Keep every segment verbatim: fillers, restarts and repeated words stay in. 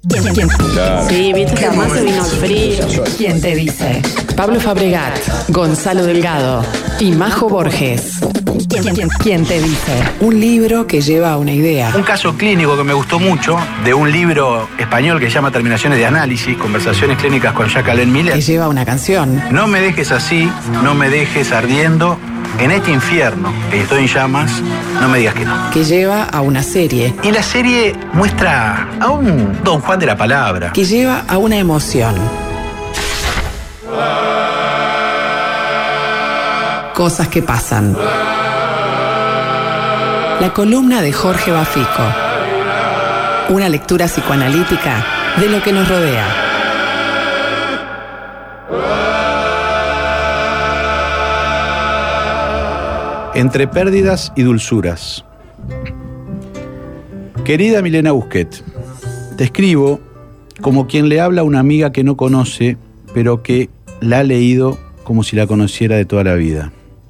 ¿Quién, quién? Claro. Sí, viste que además se vino el frío. ¿Quién te dice? Pablo Fabregat, Gonzalo Delgado y Majo Borges. ¿Quién, quién, quién te dice? Un libro que lleva a una idea. Un caso clínico que me gustó mucho, de un libro español que se llama Terminaciones de Análisis, Conversaciones Clínicas con Jacqueline Miller. Que lleva a una canción. No me dejes así, no me dejes ardiendo. En este infierno, que estoy en llamas, no me digas que no. Que lleva a una serie. Y la serie muestra a un Don Juan de la palabra. Que lleva a una emoción. Cosas que pasan. La columna de Jorge Bafico. Una lectura psicoanalítica de lo que nos rodea. Entre pérdidas y dulzuras. Querida Milena Busquet, te escribo como quien le habla a una amiga que no conoce, pero que la ha leído como si la conociera de toda la vida.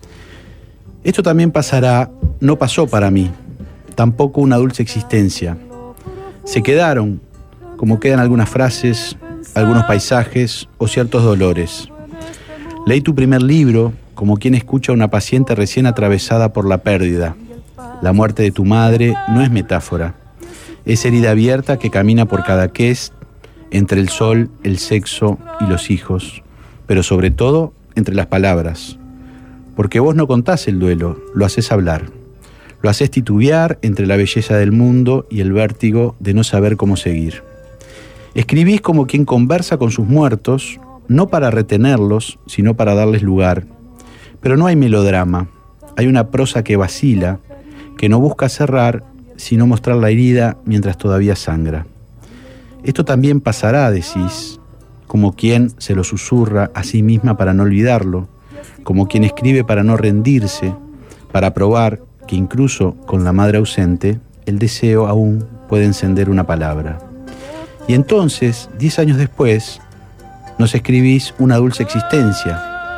Esto también pasará, no pasó para mí, tampoco una dulce existencia. Se quedaron, como quedan algunas frases, algunos paisajes o ciertos dolores. Leí tu primer libro, como quien escucha a una paciente recién atravesada por la pérdida. La muerte de tu madre no es metáfora. Es herida abierta que camina por Cadaqués, entre el sol, el sexo y los hijos, pero sobre todo entre las palabras. Porque vos no contás el duelo, lo haces hablar. Lo haces titubear entre la belleza del mundo y el vértigo de no saber cómo seguir. Escribís como quien conversa con sus muertos, no para retenerlos, sino para darles lugar. Pero no hay melodrama, hay una prosa que vacila, que no busca cerrar, sino mostrar la herida mientras todavía sangra. Esto también pasará, decís, como quien se lo susurra a sí misma para no olvidarlo, como quien escribe para no rendirse, para probar que incluso con la madre ausente, el deseo aún puede encender una palabra. Y entonces, diez años después, nos escribís una dulce existencia.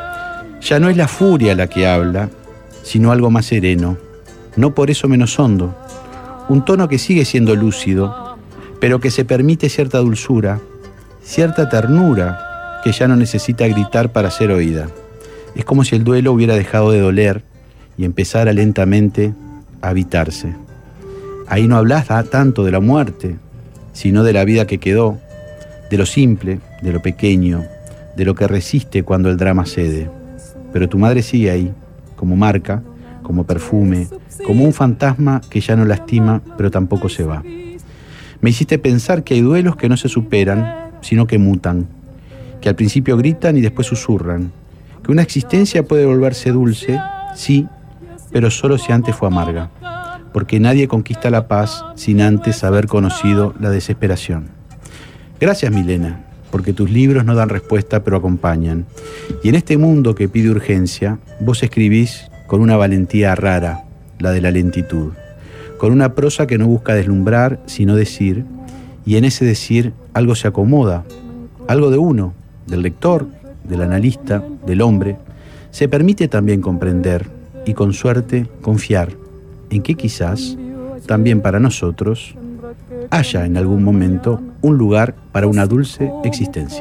Ya no es la furia la que habla, sino algo más sereno, no por eso menos hondo, un tono que sigue siendo lúcido, pero que se permite cierta dulzura, cierta ternura que ya no necesita gritar para ser oída. Es como si el duelo hubiera dejado de doler y empezara lentamente a habitarse. Ahí no hablas tanto de la muerte, sino de la vida que quedó, de lo simple, de lo pequeño, de lo que resiste cuando el drama cede. Pero tu madre sigue ahí, como marca, como perfume, como un fantasma que ya no lastima, pero tampoco se va. Me hiciste pensar que hay duelos que no se superan, sino que mutan, que al principio gritan y después susurran, que una existencia puede volverse dulce, sí, pero solo si antes fue amarga, porque nadie conquista la paz sin antes haber conocido la desesperación. Gracias, Milena, porque tus libros no dan respuesta, pero acompañan. Y en este mundo que pide urgencia, vos escribís con una valentía rara, la de la lentitud, con una prosa que no busca deslumbrar, sino decir, y en ese decir algo se acomoda, algo de uno, del lector, del analista, del hombre, se permite también comprender y con suerte confiar en que quizás, también para nosotros, haya en algún momento un lugar para una dulce existencia.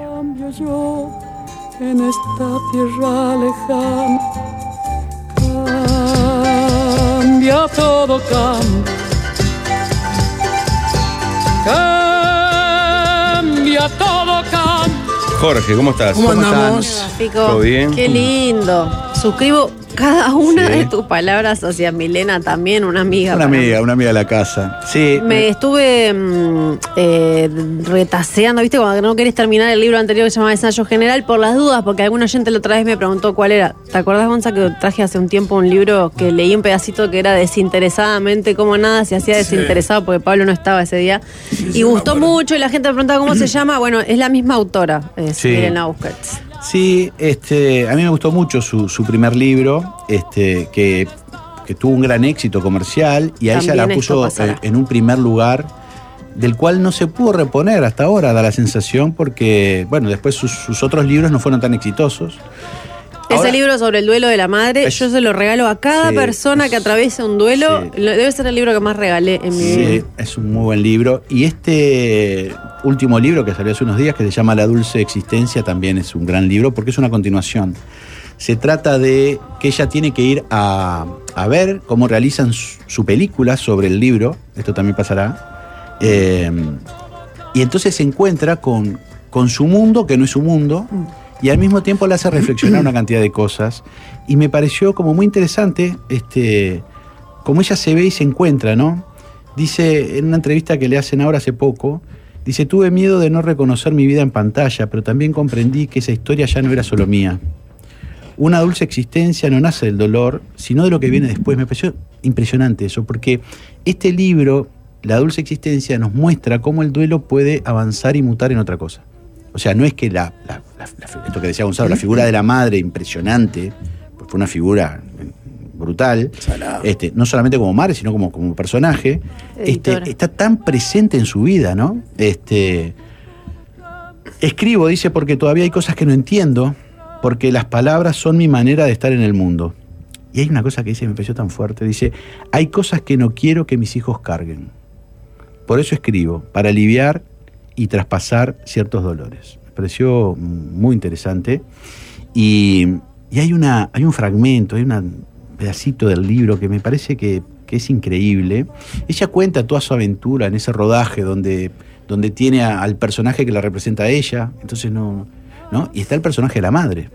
En esta tierra lejana, cambia todo, cambia, cambia todo, cambia. Jorge, ¿cómo estás? ¿Cómo andamos? ¿Todo bien? Qué lindo. Suscribo cada una Sí. de tus palabras hacia Milena, también una amiga. Una para mí. amiga, una amiga de la casa. Sí. Me estuve mm, eh, retaseando, ¿viste? Cuando no querés terminar el libro anterior que se llamaba Ensayo General, por las dudas, porque algún oyente la otra vez me preguntó cuál era. ¿Te acordás, Gonza, que traje hace un tiempo un libro que leí un pedacito que era desinteresadamente como nada, se hacía desinteresado porque Pablo no estaba ese día? Y gustó mucho y la gente me preguntaba cómo se llama. Bueno, es la misma autora, es Sí. Milena Busquet. Sí, este, a mí me gustó mucho su, su primer libro, este, que, que tuvo un gran éxito comercial y a También ella la esto puso pasará. eh, en un primer lugar del cual no se pudo reponer hasta ahora, da la sensación, porque bueno, después sus, sus otros libros no fueron tan exitosos. Ese Ahora, libro sobre el duelo de la madre, es- yo se lo regalo a cada sí, persona es- que atraviesa un duelo. sí. Lo- Debe ser el libro que más regalé en mi vida. Sí, es un muy buen libro. Y este último libro que salió hace unos días, que se llama La Dulce Existencia, también es un gran libro porque es una continuación. Se trata de que ella tiene que ir a, a ver cómo realizan su, su película sobre el libro. Esto también pasará. Eh, y entonces se encuentra con, con su mundo, que no es su mundo, y al mismo tiempo le hace reflexionar una cantidad de cosas. Y me pareció como muy interesante este, cómo ella se ve y se encuentra, ¿no? Dice, en una entrevista que le hacen ahora hace poco, dice, tuve miedo de no reconocer mi vida en pantalla, pero también comprendí que esa historia ya no era solo mía. Una dulce existencia no nace del dolor, sino de lo que viene después. Me pareció impresionante eso, porque este libro, La Dulce Existencia, nos muestra cómo el duelo puede avanzar y mutar en otra cosa. O sea, no es que la, la, la, la esto que decía Gonzalo, la figura de la madre impresionante, pues fue una figura brutal, este, no solamente como madre, sino como, como personaje, este, está tan presente en su vida, ¿no? Este, escribo, dice, porque todavía hay cosas que no entiendo, porque las palabras son mi manera de estar en el mundo. Y hay una cosa que dice, me pareció tan fuerte, dice, hay cosas que no quiero que mis hijos carguen. Por eso escribo, para aliviar y traspasar ciertos dolores. Me pareció muy interesante. Y, y hay, una, hay un fragmento, hay un pedacito del libro que me parece que, que es increíble. Ella cuenta toda su aventura en ese rodaje donde, donde tiene a, al personaje que la representa a ella, entonces no, ¿no? Y está el personaje de la madre.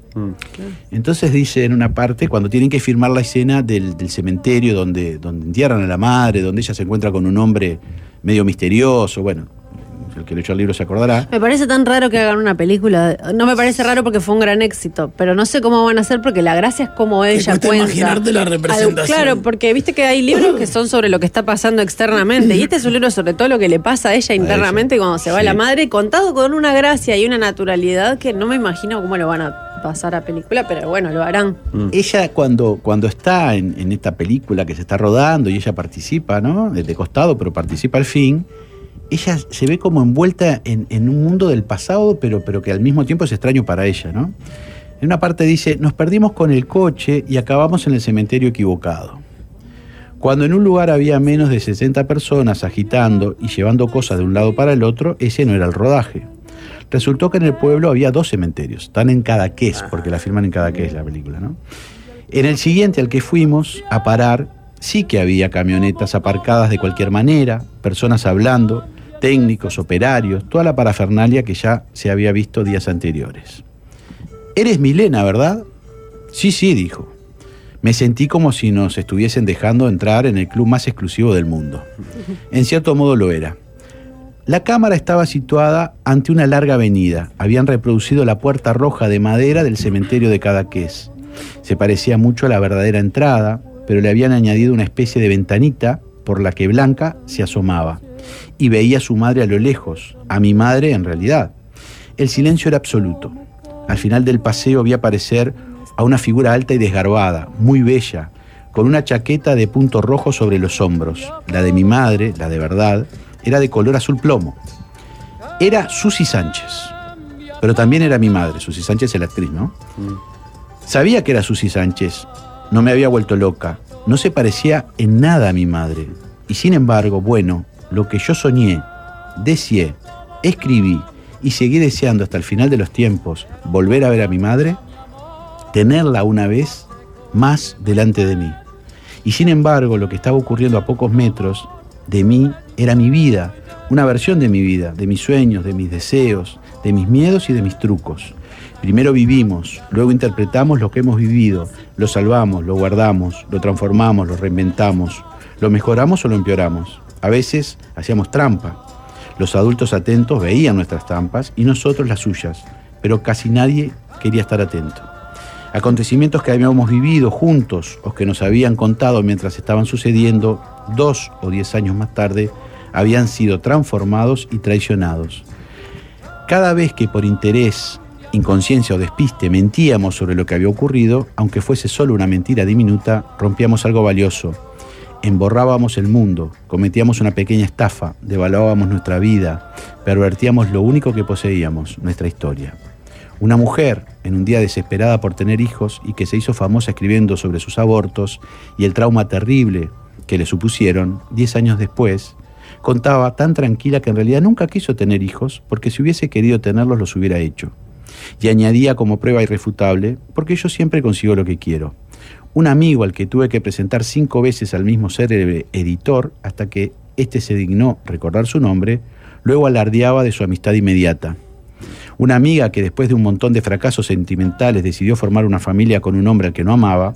Entonces dice en una parte, cuando tienen que filmar la escena del, del cementerio donde, donde entierran a la madre, donde ella se encuentra con un hombre medio misterioso, bueno, el que leyó el libro se acordará. Me parece tan raro que hagan una película. No me parece raro porque fue un gran éxito, pero no sé cómo van a hacer porque la gracia es cómo ella cuesta cuenta. imaginarte la representación. Algo- claro, porque viste que hay libros que son sobre lo que está pasando externamente y este es un libro sobre todo lo que le pasa a ella internamente ella. cuando se va Sí. la madre, contado con una gracia y una naturalidad que no me imagino cómo lo van a pasar a película, pero bueno, lo harán. Ella cuando, cuando está en, en esta película que se está rodando y ella participa, ¿no? De costado, pero participa al fin, ella se ve como envuelta en, en un mundo del pasado, pero, pero que al mismo tiempo es extraño para ella, ¿no? En una parte dice, nos perdimos con el coche y acabamos en el cementerio equivocado. Cuando en un lugar había menos de sesenta personas agitando y llevando cosas de un lado para el otro, ese no era el rodaje. Resultó que en el pueblo había dos cementerios, están en Cadaqués, porque la filman en Cadaqués la película, ¿no? En el siguiente al que fuimos a parar, sí que había camionetas aparcadas de cualquier manera, personas hablando, técnicos, operarios, toda la parafernalia que ya se había visto días anteriores. «Eres Milena, ¿verdad?» «Sí, sí», dijo. Me sentí como si nos estuviesen dejando entrar en el club más exclusivo del mundo. En cierto modo lo era. La cámara estaba situada ante una larga avenida. Habían reproducido la puerta roja de madera del cementerio de Cadaqués. Se parecía mucho a la verdadera entrada, pero le habían añadido una especie de ventanita por la que Blanca se asomaba. Y veía a su madre a lo lejos, a mi madre en realidad. El silencio era absoluto. Al final del paseo vi aparecer a una figura alta y desgarbada, muy bella, con una chaqueta de punto rojo sobre los hombros. La de mi madre, la de verdad, era de color azul plomo. Era Susi Sánchez, pero también era mi madre. Susi Sánchez es la actriz, ¿no? Sabía que era Susi Sánchez, no me había vuelto loca, no se parecía en nada a mi madre. Y sin embargo, bueno, lo que yo soñé, deseé, escribí y seguí deseando hasta el final de los tiempos, volver a ver a mi madre, tenerla una vez más delante de mí. Y sin embargo, lo que estaba ocurriendo a pocos metros de mí era mi vida, una versión de mi vida, de mis sueños, de mis deseos, de mis miedos y de mis trucos. Primero vivimos, luego interpretamos lo que hemos vivido, lo salvamos, lo guardamos, lo transformamos, lo reinventamos, lo mejoramos o lo empeoramos. A veces hacíamos trampa. Los adultos atentos veían nuestras trampas y nosotros las suyas, pero casi nadie quería estar atento. Acontecimientos que habíamos vivido juntos o que nos habían contado mientras estaban sucediendo, dos o diez años más tarde, habían sido transformados y traicionados. Cada vez que por interés, inconsciencia o despiste mentíamos sobre lo que había ocurrido, aunque fuese solo una mentira diminuta, rompíamos algo valioso. Emborrábamos el mundo, cometíamos una pequeña estafa, devaluábamos nuestra vida, pervertíamos lo único que poseíamos, nuestra historia. Una mujer, en un día desesperada por tener hijos y que se hizo famosa escribiendo sobre sus abortos y el trauma terrible que le supusieron, diez años después, contaba tan tranquila que en realidad nunca quiso tener hijos porque si hubiese querido tenerlos los hubiera hecho. Y añadía como prueba irrefutable, porque yo siempre consigo lo que quiero. Un amigo al que tuve que presentar cinco veces al mismo célebre editor hasta que éste se dignó recordar su nombre, luego alardeaba de su amistad inmediata. Una amiga que después de un montón de fracasos sentimentales decidió formar una familia con un hombre al que no amaba.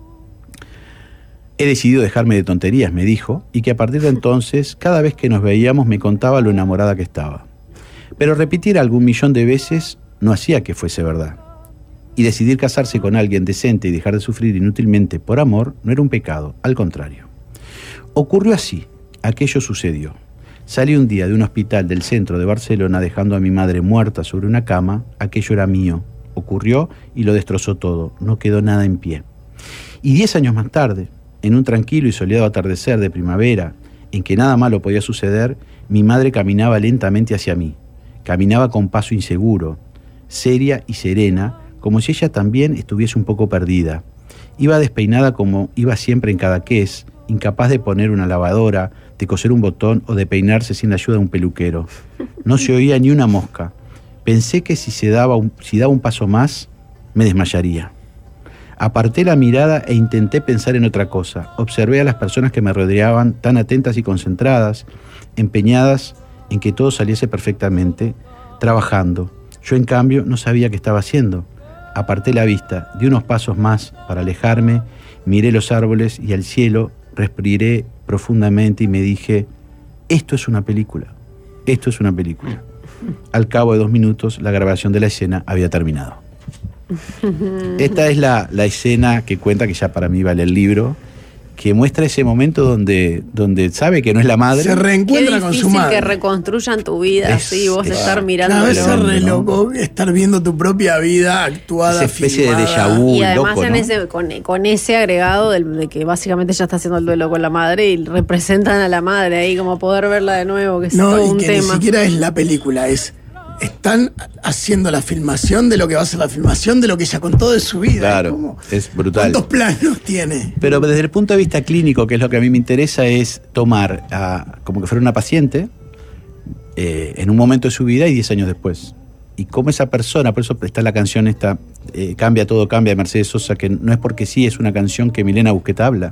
He decidido dejarme de tonterías, me dijo, y que a partir de entonces, cada vez que nos veíamos me contaba lo enamorada que estaba. Pero repetir algún millón de veces no hacía que fuese verdad. Y decidir casarse con alguien decente y dejar de sufrir inútilmente por amor no era un pecado, al contrario. Ocurrió así, aquello sucedió. Salí un día de un hospital del centro de Barcelona dejando a mi madre muerta sobre una cama. Aquello era mío. Ocurrió y lo destrozó todo. No quedó nada en pie. Y diez años más tarde, en un tranquilo y soleado atardecer de primavera, en que nada malo podía suceder, mi madre caminaba lentamente hacia mí. Caminaba con paso inseguro, seria y serena, como si ella también estuviese un poco perdida. Iba despeinada como iba siempre en Cadaqués, incapaz de poner una lavadora, de coser un botón o de peinarse sin la ayuda de un peluquero. No se oía ni una mosca. Pensé que si, se daba un, si daba un paso más, me desmayaría. Aparté la mirada e intenté pensar en otra cosa. Observé a las personas que me rodeaban tan atentas y concentradas, empeñadas en que todo saliese perfectamente, trabajando. Yo, en cambio, no sabía qué estaba haciendo. Aparté la vista, di unos pasos más para alejarme, miré los árboles y al cielo, respiré profundamente y me dije, esto es una película, esto es una película. Al cabo de dos minutos, la grabación de la escena había terminado. Esta es la, la escena que cuenta, que ya para mí vale el libro, que muestra ese momento donde, donde sabe que no es la madre. Se reencuentra con su madre. Qué difícil que reconstruyan tu vida, Es- así, vos es- estar mirando. Cada vez es re ¿no? loco estar viendo tu propia vida actuada, Esa especie de filmada. déjà vu. Y además loco, en ¿no? ese, con, con ese agregado del- de que básicamente ya está haciendo el duelo con la madre y representan a la madre ahí, como poder verla de nuevo, que es No, todo y un que tema. ni siquiera es la película, es están haciendo la filmación de lo que va a ser la filmación de lo que ella contó de su vida. Claro, Es como, es brutal. ¿cuántos planos tiene? Pero desde el punto de vista clínico, que es lo que a mí me interesa, es tomar a, como que fuera una paciente eh, en un momento de su vida y diez años después. Y cómo esa persona, por eso está la canción esta, eh, Cambia, todo cambia, de Mercedes Sosa, que no es porque sí, es una canción que Milena Busquet habla.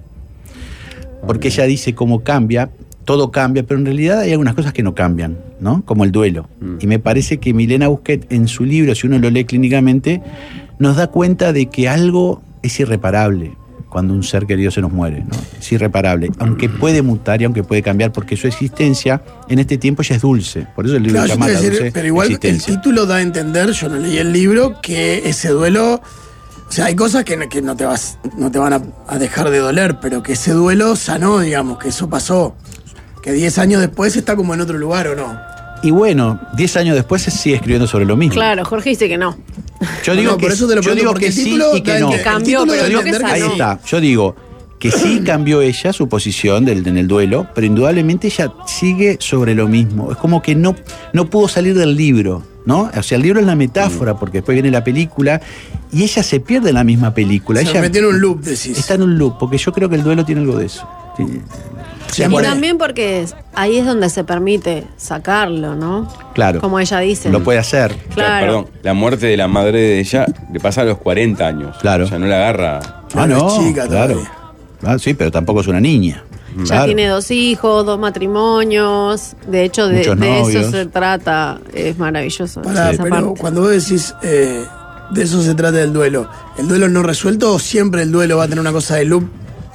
Porque ella dice cómo cambia, todo cambia, pero en realidad hay algunas cosas que no cambian, ¿no? Como el duelo. Mm. Y me parece que Milena Busquet, en su libro, si uno lo lee clínicamente, nos da cuenta de que algo es irreparable cuando un ser querido se nos muere, ¿no? Es irreparable, aunque puede mutar y aunque puede cambiar, porque su existencia en este tiempo ya es dulce. Por eso el libro Claro, se yo llama te La voy a decir, dulce pero igual el existencia. título da a entender, yo no leí el libro, que ese duelo, o sea, hay cosas que, que no te vas, no te van a, a dejar de doler, pero que ese duelo sanó, digamos, que eso pasó. Que diez años después está como en otro lugar, ¿o no? Y bueno, diez años después se sigue escribiendo sobre lo mismo. Claro, Jorge dice que no. Yo digo No, que, por eso te lo yo pregunto, digo porque que el sí título y que da no. el- Que cambió, el título pero da a no que entender sanó. Ahí sí. está, yo digo que sí cambió ella su posición del, en el duelo, pero indudablemente ella sigue sobre lo mismo. Es como que no, no pudo salir del libro, ¿no? O sea, el libro es la metáfora, porque después viene la película y ella se pierde en la misma película. Se ella metió en un loop, decís. está en un loop, porque yo creo que el duelo tiene algo de eso. Sí. Sí, Y por ahí. también porque es- ahí es donde se permite sacarlo, ¿no? Claro. Como ella dice. Lo puede hacer. Claro. Perdón, la muerte de la madre de ella le pasa a los cuarenta años. Claro. O sea, no la agarra. Ah, Claro, no, es chica claro. todavía. Ah, sí, pero tampoco es una niña. Ya Claro. tiene dos hijos, dos matrimonios. De hecho, de, Muchos de eso novios. se trata. Es maravilloso. Pará, esa pero parte. cuando vos decís, eh, de eso se trata el duelo, ¿el duelo no resuelto o siempre el duelo va a tener una cosa de loop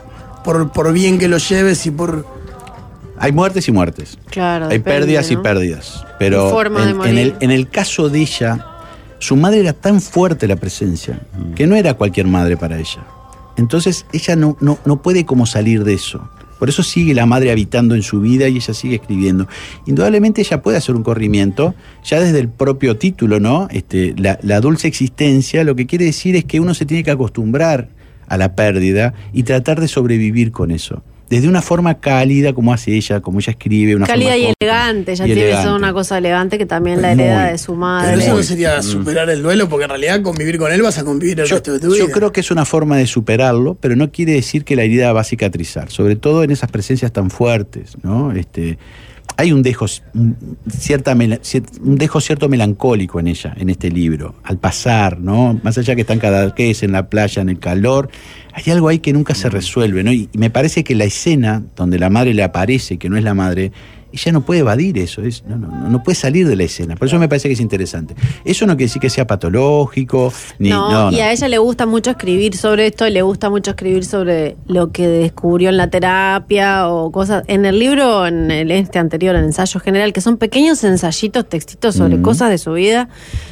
por, por bien que lo lleves y por... Hay muertes y muertes. Claro, Hay depende, pérdidas ¿no? y pérdidas. Pero Tu forma de en, morir. en el, en el caso de ella, su madre era tan fuerte la presencia que no era cualquier madre para ella. Entonces ella no, no, no puede como salir de eso. Por eso sigue la madre habitando en su vida y ella sigue escribiendo. Indudablemente ella puede hacer un corrimiento, ya desde el propio título, ¿no? Este, la, la dulce existencia, lo que quiere decir es que uno se tiene que acostumbrar a la pérdida y tratar de sobrevivir con eso. desde una forma cálida, como hace ella, como ella escribe. Una cálida forma y cómica, elegante, ella y tiene elegante. eso, una cosa elegante que también la Muy. hereda de su madre. Pero eso no Muy. sería superar el duelo, porque en realidad convivir con él vas a convivir el Yo, resto de tu vida. yo creo que es una forma de superarlo, pero no quiere decir que la herida va a cicatrizar, sobre todo en esas presencias tan fuertes, ¿no? Este, hay un dejo, un, cierta, un dejo cierto melancólico en ella, en este libro, al pasar, ¿no? Más allá que están cada vez en la playa, en el calor, hay algo ahí que nunca se resuelve, ¿no? Y, y me parece que la escena donde la madre le aparece, que no es la madre, ella no puede evadir eso, es, no, no, no puede salir de la escena. Por eso me parece que es interesante. Eso no quiere decir que sea patológico, ni No, no, y no. a ella le gusta mucho escribir sobre esto, le gusta mucho escribir sobre lo que descubrió en la terapia o cosas. En el libro, en el este anterior, en Ensayo General, que son pequeños ensayitos, textitos sobre Mm. cosas de su vida.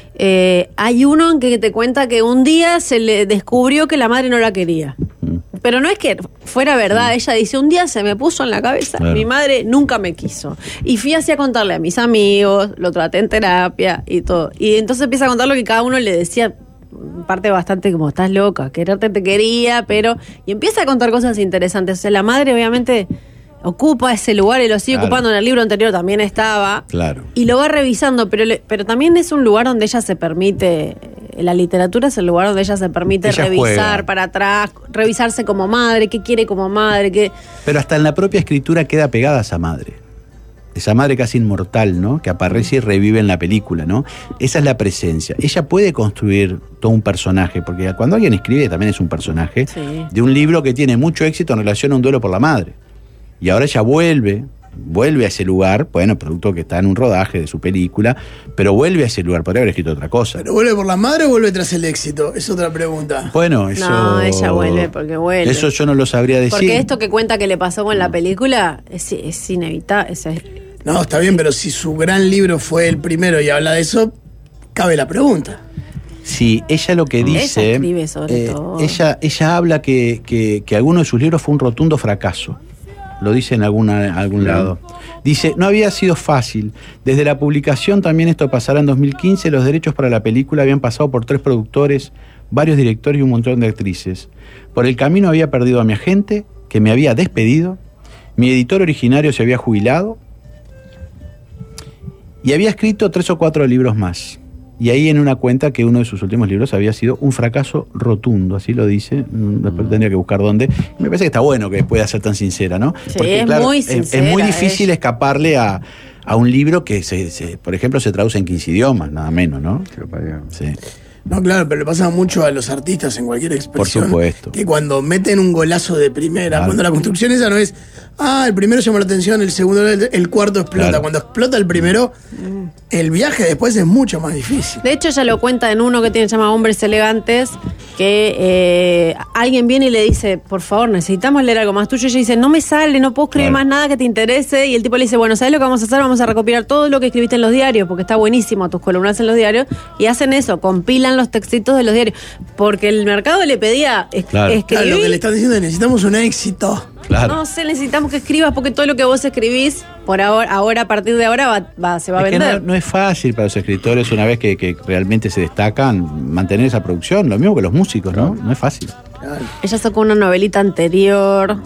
Eh, hay uno en que te cuenta que un día se le descubrió que la madre no la quería. Pero no es que fuera verdad, ella dice, un día se me puso en la cabeza, Claro. mi madre nunca me quiso. Y fui así a contarle a mis amigos, lo traté en terapia y todo. Y entonces empieza a contar lo que cada uno le decía, parte bastante como, estás loca, quererte te quería, pero... Y empieza a contar cosas interesantes. O sea, la madre obviamente ocupa ese lugar y lo sigue Claro. ocupando. En el libro anterior también estaba. Claro. Y lo va revisando, pero, le- pero también es un lugar donde ella se permite, la literatura es el lugar donde ella se permite Ella revisar juega. para atrás, revisarse como madre, qué quiere como madre, qué... Pero hasta en la propia escritura queda pegada a esa madre. Esa madre casi inmortal, ¿no? Que aparece y revive en la película, ¿no? Esa es la presencia. Ella puede construir todo un personaje, porque cuando alguien escribe también es un personaje, Sí. de un libro que tiene mucho éxito en relación a un duelo por la madre. Y ahora ella vuelve, vuelve a ese lugar, bueno, producto que está en un rodaje de su película, pero vuelve a ese lugar, podría haber escrito otra cosa. ¿Pero vuelve por la madre o vuelve tras el éxito? Es otra pregunta. Bueno, eso... No, ella vuelve porque vuelve. Eso yo no lo sabría decir. Porque esto que cuenta que le pasó con la película es, es inevitable. Es, No, está bien, pero si su gran libro fue el primero y habla de eso, cabe la pregunta. Sí, ella lo que Ella dice... escribe sobre eh, todo. Ella, ella habla que, que, que alguno de sus libros fue un rotundo fracaso. Lo dice en alguna, algún lado. Dice, no había sido fácil. Desde la publicación, también esto pasará en dos mil quince, los derechos para la película habían pasado por tres productores, varios directores y un montón de actrices. Por el camino había perdido a mi agente, que me había despedido, mi editor originario se había jubilado, y había escrito tres o cuatro libros más. Y ahí en una cuenta que uno de sus últimos libros había sido un fracaso rotundo, así lo dice. Después tendría que buscar dónde. Y me parece que está bueno que pueda ser tan sincera, ¿no? Sí, es muy sincera, Es muy difícil ella. escaparle a, a un libro que, se, se- por ejemplo, se traduce en quince idiomas, nada menos, ¿no? Sí. No, claro, pero le pasa mucho a los artistas en cualquier expresión. supuesto. Que cuando meten un golazo de primera, Claro. cuando la construcción esa no es, ah, el primero llamó la atención, el segundo, el, el cuarto explota. Claro. Cuando explota el primero, el viaje después es mucho más difícil. De hecho, ella lo cuenta en uno que tiene se llama Hombres Elegantes, que eh, alguien viene y le dice, por favor, necesitamos leer algo más tuyo. Y ella dice, no me sale, no puedo escribir Claro. más nada que te interese. Y el tipo le dice, bueno, ¿sabes lo que vamos a hacer? Vamos a recopilar todo lo que escribiste en los diarios, porque está buenísimo tus columnas en los diarios. Y hacen eso, compilan los textitos de los diarios. Porque el mercado le pedía es- Claro. escribir. Claro, lo que le están diciendo es, necesitamos un éxito. Claro. No sé, necesitamos que escribas porque todo lo que vos escribís, por ahora, ahora a partir de ahora, va, va- se va a Es que vender. no, no es fácil para los escritores, una vez que, que realmente se destacan, mantener esa producción. Lo mismo que los músicos, ¿no? No es fácil. Ella sacó una novelita anterior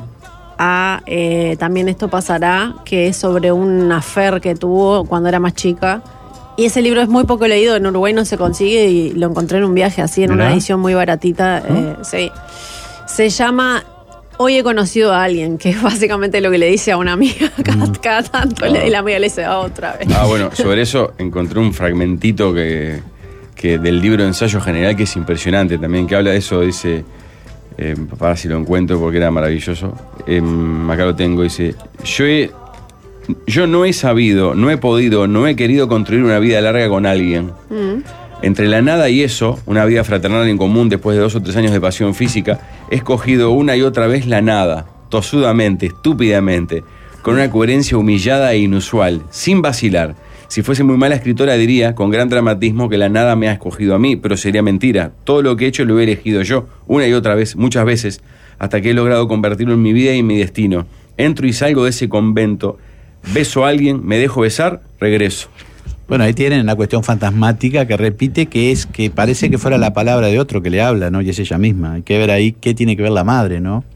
a eh, También esto pasará, que es sobre un affair que tuvo cuando era más chica. Y ese libro es muy poco leído, en Uruguay no se consigue y lo encontré en un viaje así, en Mirá. una edición muy baratita. eh, sí. Se llama Hoy he conocido a alguien, que es básicamente lo que le dice a una amiga cada, cada tanto, le- y la amiga le dice "Ah, otra vez". Ah, bueno, sobre eso encontré un fragmentito que, que del libro Ensayo General que es impresionante también, que habla de eso, dice, eh, para si lo encuentro porque era maravilloso, eh, acá lo tengo, dice, yo he, yo no he sabido, no he podido, no he querido construir una vida larga con alguien. Mm. Entre la nada y eso, una vida fraternal en común después de dos o tres años de pasión física, he escogido una y otra vez la nada, tosudamente, estúpidamente, con una coherencia humillada e inusual, sin vacilar. Si fuese muy mala escritora diría, con gran dramatismo, que la nada me ha escogido a mí, pero sería mentira. Todo lo que he hecho lo he elegido yo, una y otra vez, muchas veces, hasta que he logrado convertirlo en mi vida y en mi destino. Entro y salgo de ese convento, beso a alguien, me dejo besar, regreso. Bueno, ahí tienen la cuestión fantasmática que repite, que es que parece que fuera la palabra de otro que le habla, ¿no? Y es ella misma. Hay que ver ahí qué tiene que ver la madre, ¿no?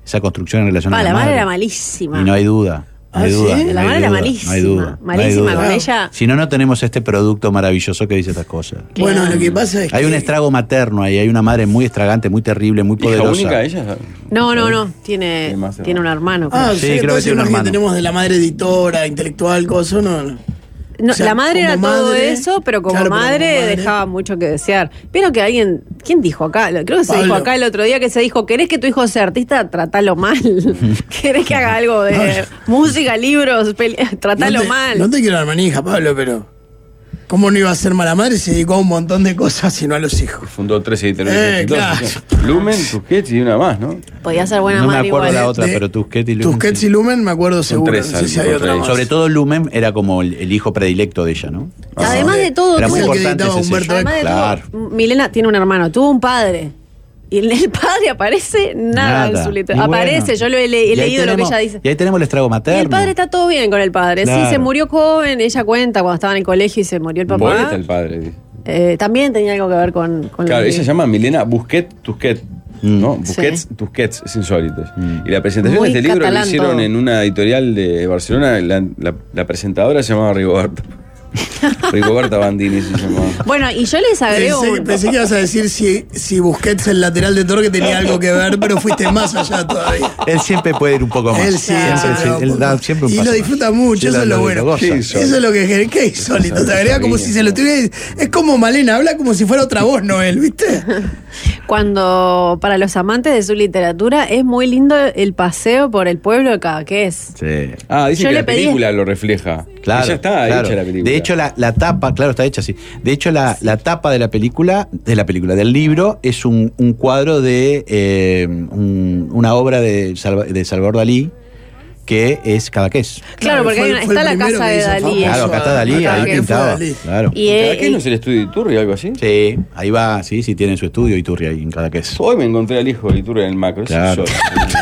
esa construcción en relación Pa, a la, la madre madre. era malísima. Y no hay duda. No hay ¿Ah, duda, sí? no La hay madre era duda, malísima, no hay duda, no hay malísima duda. con ella. Si no, no tenemos este producto maravilloso que dice estas cosas. Bueno, lo que pasa es que. Hay un estrago materno ahí, hay una madre muy estragante, muy terrible, muy ¿Hija poderosa. única ella? No, no, no. Tiene, Tiene más tiene un hermano. Ah, Sí, sí, creo que entonces tiene un imagen que hermano. tenemos de la madre editora, intelectual, cosa, no. No, O sea, la madre era como todo madre, eso, pero como, claro, pero como madre, madre. dejaba mucho que desear. Pero que alguien, ¿quién dijo acá? Creo que se Pablo. dijo acá el otro día que se dijo, ¿querés que tu hijo sea artista? Tratalo mal. ¿Querés que haga algo de música, libros, peli- Tratalo no te, mal. No te quiero dar manija, Pablo, pero. ¿Cómo no iba a ser mala madre? Se dedicó a un montón de cosas, sino a los hijos. Fundó tres editoriales Eh, exitosas. claro. Lumen, Tusquets y una más, ¿no? Podía ser buena No me madre acuerdo igual. la otra, De- pero Tusquets y Lumen. Tusquets sí. y Lumen, me acuerdo seguro. tres, No sé si hay algo otra por ahí. más. Sobre todo Lumen era como el, el hijo predilecto de ella, ¿no? Además de todo, Era tuvo- muy Es el que importante editaba ese Humberto sello. Además de Claro. todo, Milena tiene un hermano, tuvo un padre. Y en el padre aparece nada, en su Y literatura. bueno. Aparece, yo lo he, le- he Y ahí leído lo que tenemos- ella dice. Y ahí tenemos el estrago Y materno. el padre está todo bien con el padre. Sí, Claro. se murió joven, ella cuenta cuando estaba en el colegio y se murió el papá. Poeta el padre. dice. Eh, también tenía algo que ver con, con Claro, lo que- ella se llama Milena Busquets Tusquets. Mm. ¿No? Busquets, Sí. Tusquets, es insólito. Mm. Y la presentación Muy de este libro lo catalán hicieron todo. en una editorial de Barcelona. La, la- la presentadora se llamaba Rigoberta. Rigoberta Bandini se llamaba. Bueno, y yo les agrego. Pensé, un- pensé que ibas a decir si, si Busquets, el lateral de Torque, tenía algo que ver, pero fuiste más allá todavía. Él siempre puede ir un poco más. Él siempre, Siempre, va sí, él un da poco. siempre un Y paso lo más. disfruta mucho, Sí, eso lo- es lo lo- bueno. lo goza. Sí, Eso es lo que qué insólito. Te agrega como si se lo tuviera. Es como Malena, habla como si fuera otra voz, Noel, ¿viste? Cuando para los amantes de su literatura es muy lindo el paseo por el pueblo de Cadaqués. Sí. Ah, dice Yo que le la pedí- película lo refleja. Claro, Ya está claro. hecha la película. De hecho, la, la tapa, claro, está hecha así. De hecho, la, la tapa de la película, de la película, del libro, es un, un cuadro de eh, un- una obra de, Salva- de Salvador Dalí, que es Cadaqués. Claro, porque fue- hay una- fue está el la primero casa que de hizo Dalí. famoso Claro, acá está a- Dalí, a ahí Cadaqués, fue pintaba. Dalí. Claro. Y ¿Cada eh, qué no es el estudio de Iturri o algo así? Sí, ahí va, sí, sí, tiene su estudio Iturri ahí en Cadaqués. Hoy me encontré al hijo de Iturri en el macro. es Claro. insólito.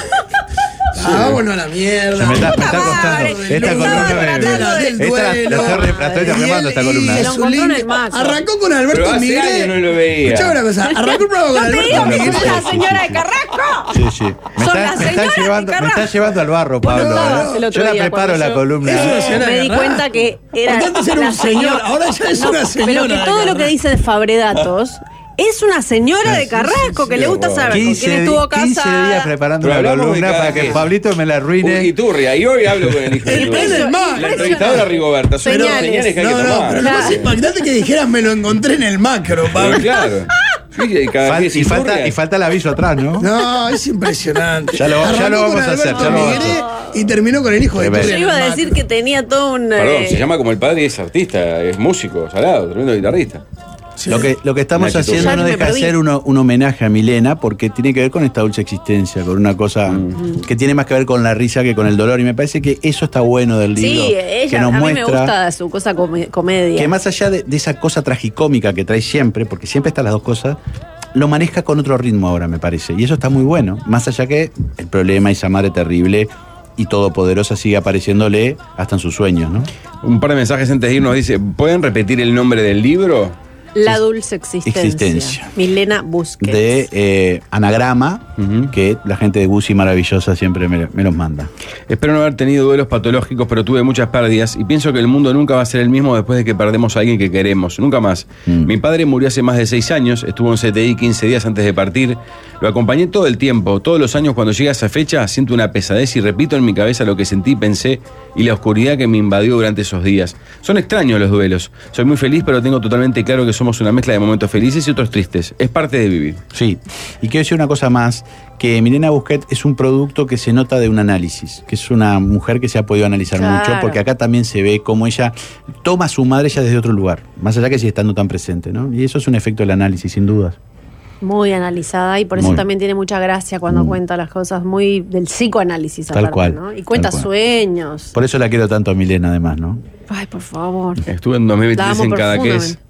Ah, vámonos a la mierda. Se me está, me está Puta costando. madre, Esta estaba columna me- tratando de- del esta la- la duelo. estoy re- la estoy remando esta Y él- columna. y Se lo su encontró en línea- el macro. Arrancó con Alberto Pero hace Miguel. años no lo veía. Escuchá una cosa, arrancó el programa con No te Alberto digo que Miguel. sos la señora de Carrasco. Sí, sí. Me Son está, las me está señoras de llevando, me Carrasco. está llevando al barro, Vos no Pablo. estabas el ¿eh? otro Yo la día preparo cuando la yo- columna. Es una señora Me de di Carrasco. cuenta que era. Porque antes era la un señor, ahora ya es una señora Pero que de todo lo que Carrasco. dice de Fabredatos es una señora de Carrasco que le gusta saber con quién estuvo quince casada. días preparando Pero una hablamos de columna cada para que qué. Pablito me la arruine. Uy, Iturri, y hoy hablo con el hijo de El Iturri. tren del mar. La entrevistadora Rigoberta. Son dos Señales. señales que hay No, que no, tomar. pero lo más Claro. impactante que dijeras me lo encontré en el macro, Pero Pablo. claro. Sí, y cada Fal- vez y, falta, Iturri- y falta el aviso atrás, ¿no? No, es impresionante. Ya lo- ya Arrancó lo vamos con a hacer, Alberto ya lo vamos a Miguel y terminó con el hijo de Tremendo. Yo Iturri iba a en el decir macro. que tenía todo un. Perdón, eh, se llama como el padre y es artista, es músico, salado, tremendo guitarrista. Sí. Lo que, lo que estamos Una actitud. haciendo Ya no me deja de perdí. ser uno- un homenaje a Milena porque tiene que ver con esta dulce existencia, con una cosa que tiene más que ver con la risa que con el dolor. Y me parece que eso está bueno del libro. Sí, que ella, nos a mí me muestra gusta su cosa come- comedia. que más allá de, de esa cosa tragicómica que trae siempre, porque siempre están las dos cosas, lo maneja con otro ritmo ahora, me parece. Y eso está muy bueno. Más allá que el problema, esa madre terrible y todopoderosa sigue apareciéndole hasta en sus sueños, ¿no? Un par de mensajes antes de irnos dice, ¿pueden repetir el nombre del libro? La dulce existencia. Existencia. Milena Busquets. De eh, anagrama, Ujú. que la gente de Guzzi Maravillosa siempre me, me los manda. Espero no haber tenido duelos patológicos, pero tuve muchas pérdidas y pienso que el mundo nunca va a ser el mismo después de que perdemos a alguien que queremos. Nunca más. Mm. Mi padre murió hace más de seis años, estuvo en C T I quince días antes de partir. Lo acompañé todo el tiempo. Todos los años cuando llega esa fecha siento una pesadez y repito en mi cabeza lo que sentí, pensé y la oscuridad que me invadió durante esos días. Son extraños los duelos. Soy muy feliz, pero tengo totalmente claro que somos una mezcla de momentos felices y otros tristes. Es parte de vivir. Sí, y quiero decir una cosa más, que Milena Busquets es un producto que se nota de un análisis, que es una mujer que se ha podido analizar Claro. mucho, porque acá también se ve cómo ella toma a su madre ya desde otro lugar, más allá que sigue estando tan presente, ¿no? Y eso es un efecto del análisis, sin dudas. Muy analizada y por eso Muy. también tiene mucha gracia cuando Mm. cuenta las cosas muy del psicoanálisis. Tal aparte, cual, ¿no? Y cuenta tal cual. sueños. Por eso la quiero tanto a Milena, además, ¿no? Ay, por favor. Estuve en dos mil La veintitrés amo en Cadaqués. profundamente.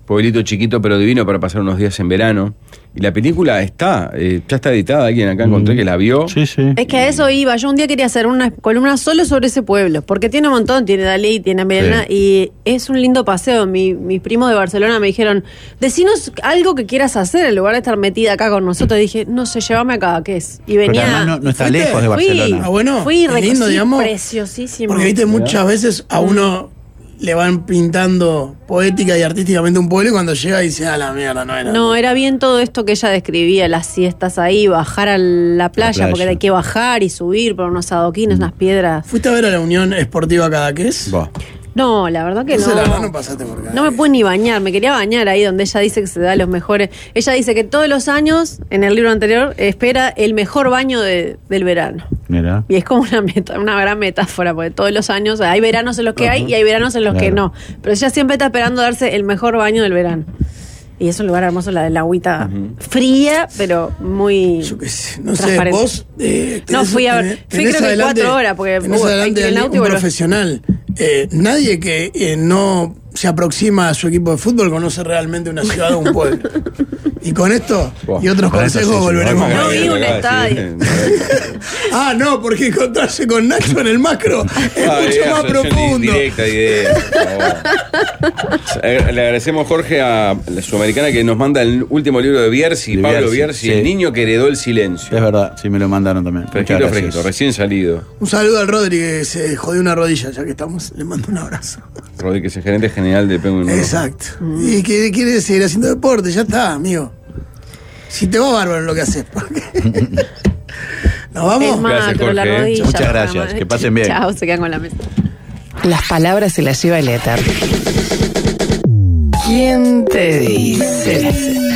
pueblito chiquito pero divino para pasar unos días en verano. Y la película está, eh, ya está editada, alguien acá encontré mm. que la vio. Sí, sí. Es que a eso iba, yo un día quería hacer una columna solo sobre ese pueblo, porque tiene un montón, tiene Dalí, tiene Melena, sí. y es un lindo paseo. Mi, mis primos de Barcelona me dijeron, decinos algo que quieras hacer en lugar de estar metida acá con nosotros. Y dije, no sé, llévame acá, ¿qué es? Y venía... Pero además no, no está lejos de Barcelona. Fui, ah, bueno, fui es lindo, sí, digamos, preciosísimo. Porque viste, muchas veces a uno le van pintando poética y artísticamente un pueblo y cuando llega dice, ah, la mierda, no era. No, era bien todo esto que ella describía, las siestas ahí, bajar a la playa, la playa. porque hay que bajar y subir por unos adoquines, mm. unas piedras. ¿Fuiste a ver a la Unión Esportiva Cadaqués? Va. No, la verdad que no. La verdad no pasaste por acá. No me pude ni bañar, me quería bañar ahí donde ella dice que se da los mejores. Ella dice que todos los años, en el libro anterior, espera el mejor baño de, del verano. Mira. Y es como una meta, una gran metáfora, porque todos los años hay veranos en los que uh-huh. hay y hay veranos en los claro. que no. Pero ella siempre está esperando darse el mejor baño del verano. Y es un lugar hermoso, la de la agüita uh-huh. fría, pero muy Yo qué sé, no sé, vos... Eh, no, fui a ver, fui creo que cuatro horas, porque tenés uh, adelante el un profesional. Eh, nadie que eh, no se aproxima a su equipo de fútbol conoce realmente una ciudad o un pueblo. Y con esto wow. y otros con consejos sí, volveremos. No vi un estadio. Ah, no, porque encontrarse con Nacho en el macro es ah, mucho más profundo. Directa idea. Oh. Le agradecemos, Jorge, a la Sudamericana que nos manda el último libro de Bierzi, de Pablo Bierzi, sí. El niño que heredó el silencio. Es verdad, sí me lo mandaron también. Fresquito, fresquito, recién salido. Un saludo al Rodri que se jodió una rodilla, ya que estamos, le mando un abrazo. Rodri, que es el gerente general de Penguin. Exacto. Mm. Y que quiere seguir haciendo deporte, ya está, amigo. Si te va bárbaro en lo que haces. Porque... ¿Nos vamos? Es macro, gracias, Jorge. La rodilla, muchas gracias, que pasen bien. Chao, se quedan con la mesa. Las palabras se las lleva el éter. ¿Quién te dice?